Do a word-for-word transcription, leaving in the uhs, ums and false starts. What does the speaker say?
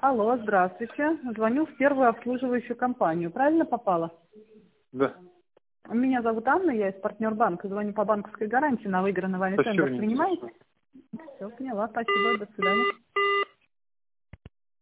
Алло, здравствуйте. Звоню в первую обслуживающую компанию. Правильно попала? Да. Меня зовут Анна, я из партнер банка. Звоню по банковской гарантии на выигранный вами Спасибо, тендер. не Принимаете? интересно. Все, поняла. Спасибо. До свидания.